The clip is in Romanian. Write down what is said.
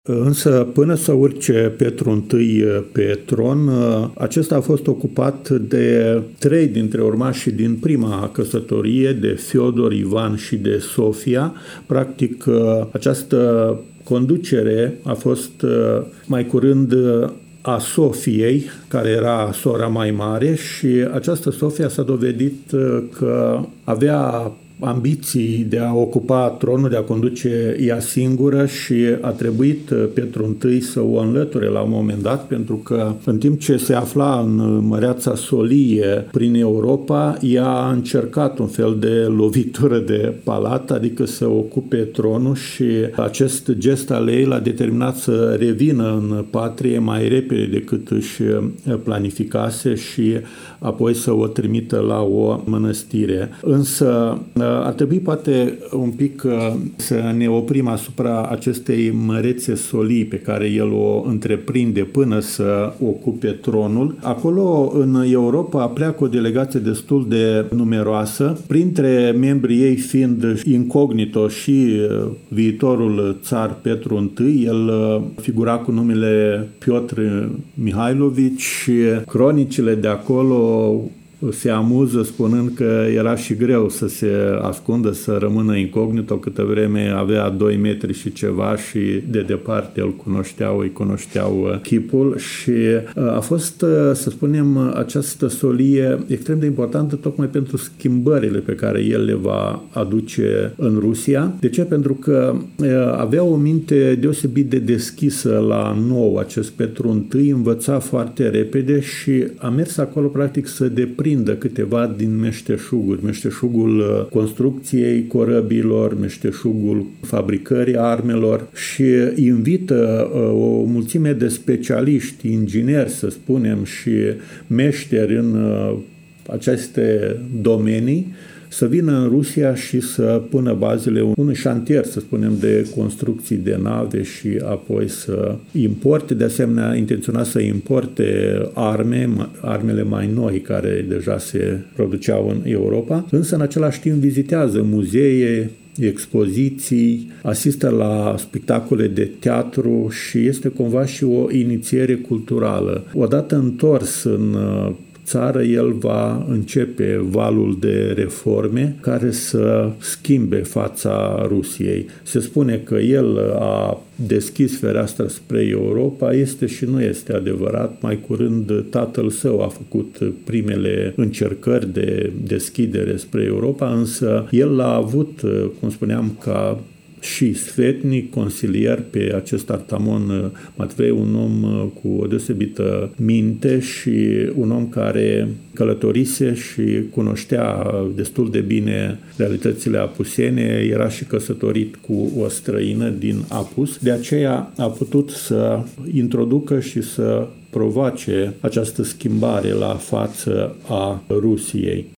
Însă, până să urce Petru I pe tron, acesta a fost ocupat de 3 dintre urmașii din prima căsătorie, de Fiodor, Ivan și de Sofia. Practic, această conducere a fost mai curând a Sofiei, care era sora mai mare, și această Sofia s-a dovedit că avea ambiții de a ocupa tronul, de a conduce ea singură, și a trebuit Petru I să o înlăture la un moment dat, pentru că în timp ce se afla în măreața solie prin Europa, ea a încercat un fel de lovitură de palat, adică să ocupe tronul, și acest gest al ei l-a determinat să revină în patrie mai repede decât își planificase și apoi să o trimită la o mănăstire. Însă ar trebui poate un pic să ne oprim asupra acestei mărețe solii pe care el o întreprinde până să ocupe tronul. Acolo, în Europa, pleacă o delegație destul de numeroasă, printre membrii ei fiind incognito și viitorul țar Petru I. El figura cu numele Piotr Mihailovici și cronicile de acolo se amuză spunând că era și greu să se ascundă, să rămână incognito, câtă vreme avea 2 metri și ceva și de departe îi cunoșteau chipul, și a fost, să spunem, această solie extrem de importantă tocmai pentru schimbările pe care el le va aduce în Rusia. De ce? Pentru că avea o minte deosebit de deschisă la nou. Acest Petru I învăța foarte repede și a mers acolo practic să deprindă câteva din meșteșugul construcției corăbilor, meșteșugul fabricării armelor, și invită o mulțime de specialiști, ingineri, să spunem, și meșteri în aceste domenii să vină în Rusia și să pună bazele unui șantier, să spunem, de construcții de nave, și apoi să importe, de asemenea intenționa să importe armele mai noi care deja se produceau în Europa, însă în același timp vizitează muzee, expoziții, asistă la spectacole de teatru și este cumva și o inițiere culturală. Odată întors în țară, el va începe valul de reforme care să schimbe fața Rusiei. Se spune că el a deschis fereastra spre Europa, este și nu este adevărat. Mai curând tatăl său a făcut primele încercări de deschidere spre Europa, însă el l-a avut, cum spuneam, ca și sfetnic, consilier pe acest Artamon Matvei, un om cu o deosebită minte și un om care călătorise și cunoștea destul de bine realitățile apusene, era și căsătorit cu o străină din Apus, de aceea a putut să introducă și să provoace această schimbare la față a Rusiei.